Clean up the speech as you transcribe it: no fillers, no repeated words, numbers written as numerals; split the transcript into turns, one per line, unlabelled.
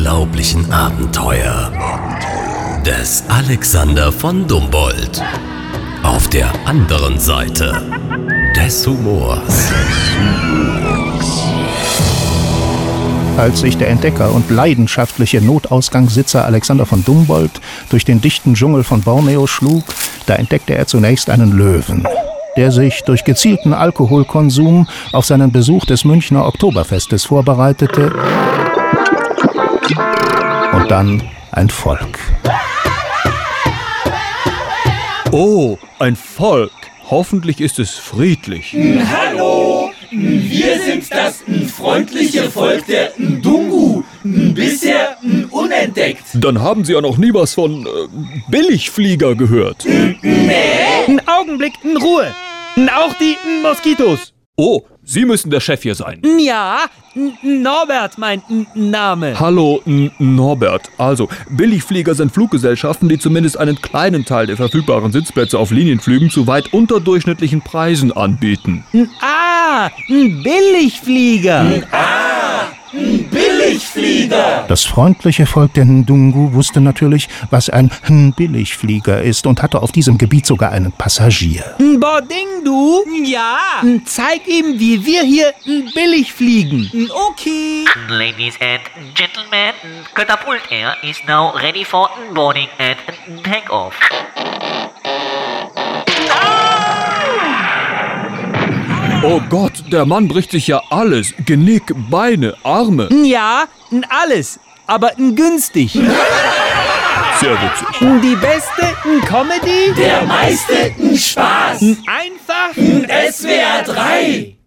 unglaublichen Abenteuer des Alexander von Humboldt. Auf der anderen Seite des Humors.
Als sich der Entdecker und leidenschaftliche Notausgangssitzer Alexander von Humboldt durch den dichten Dschungel von Borneo schlug, da entdeckte er zunächst einen Löwen, der sich durch gezielten Alkoholkonsum auf seinen Besuch des Münchner Oktoberfestes vorbereitete, und dann ein Volk.
Oh, ein Volk. Hoffentlich ist es friedlich.
Hallo, wir sind das freundliche Volk der Ndungu, bisher unentdeckt.
Dann haben Sie ja noch nie was von Billigflieger gehört.
Ein Augenblick, in Ruhe. Auch die Moskitos.
Oh, Sie müssen der Chef hier sein.
Ja, Norbert, mein Name.
Hallo, Norbert. Also, Billigflieger sind Fluggesellschaften, die zumindest einen kleinen Teil der verfügbaren Sitzplätze auf Linienflügen zu weit unterdurchschnittlichen Preisen anbieten.
Ein Billigflieger.
Billigflieger!
Das freundliche Volk der Ndungu wusste natürlich, was ein Billigflieger ist und hatte auf diesem Gebiet sogar einen Passagier.
Boding, du? Ja. Zeig ihm, wie wir hier billig fliegen. Okay.
Ladies and gentlemen, Catapult Air is now ready for boarding and takeoff.
Oh Gott, der Mann bricht sich ja alles. Genick, Beine, Arme.
Ja, alles. Aber günstig.
Sehr witzig.
Die beste Comedy.
Der meiste Spaß.
Einfach.
SWR 3.